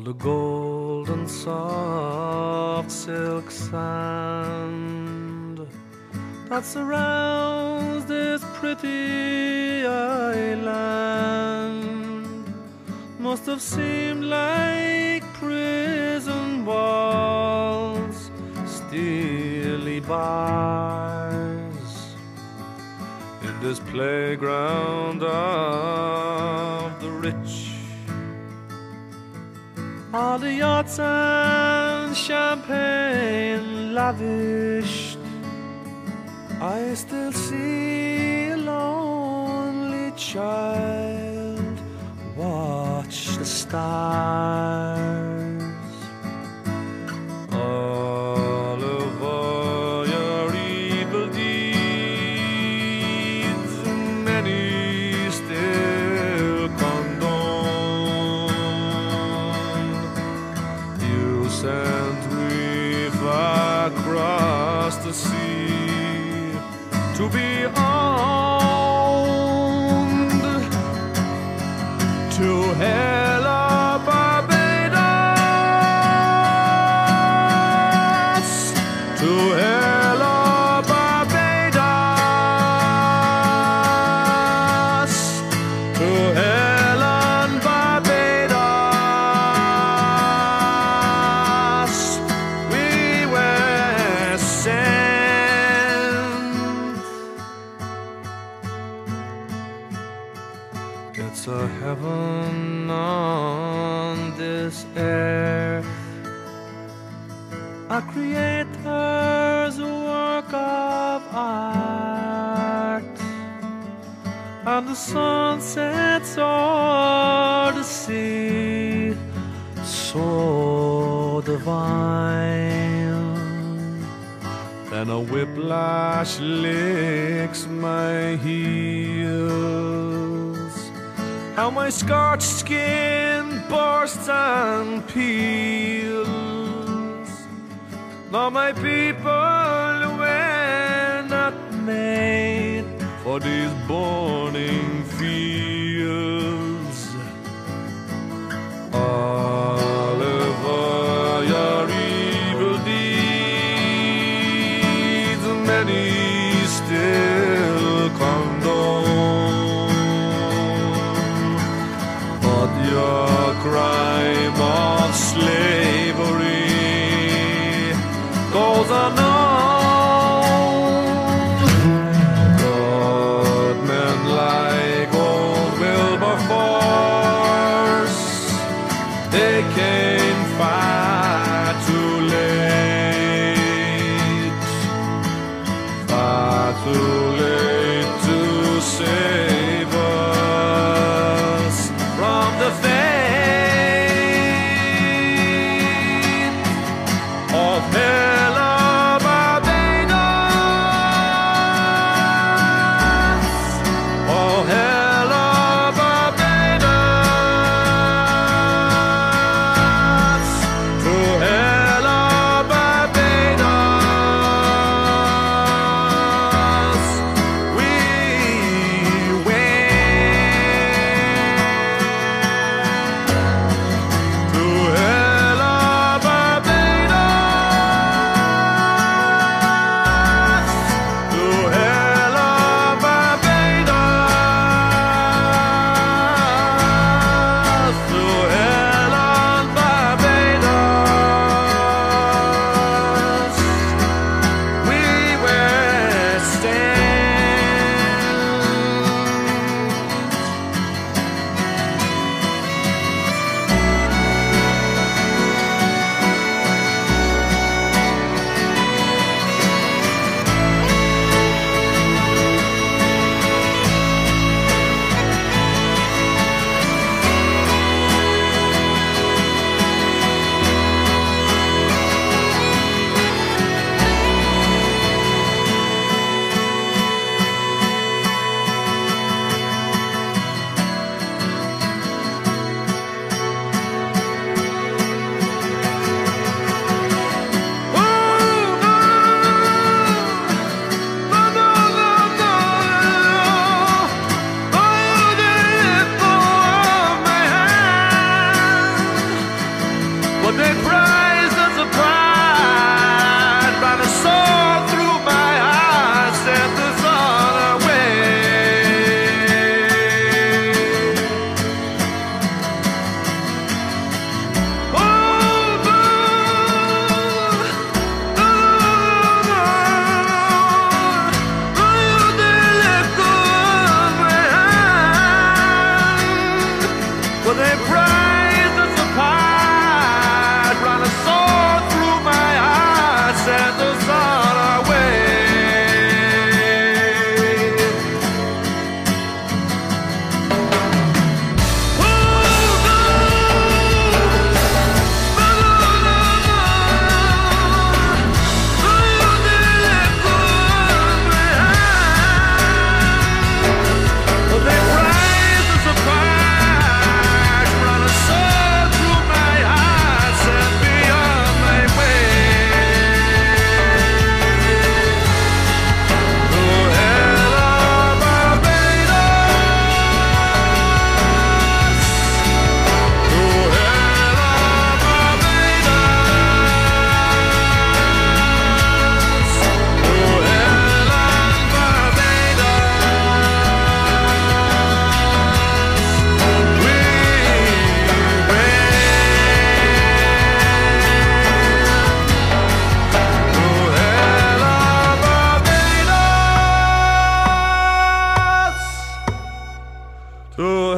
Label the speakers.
Speaker 1: the golden soft silk sand that surrounds this pretty island must have seemed like prison walls, steely bars in this playground of the rich. All the yachts and champagne lavished, I still see a lonely child watch the stars. All of your evil deeds, many still condone. You sent me far across the sea to be owned to hell or Barbados, to hell or Barbados, to hell and Barbados. We were sent. It's a heaven on this earth, a creator's work of art, and the sunsets o'er the sea, so divine. Then a whiplash licks my heels, how my scorched skin bursts and peels. Now my people were not made for these burning fields. All over your evil deeds, many still condone, but your crime of slavery goes unknown. Good men like old Wilberforce, they came far too late, far too late to save us from the fate to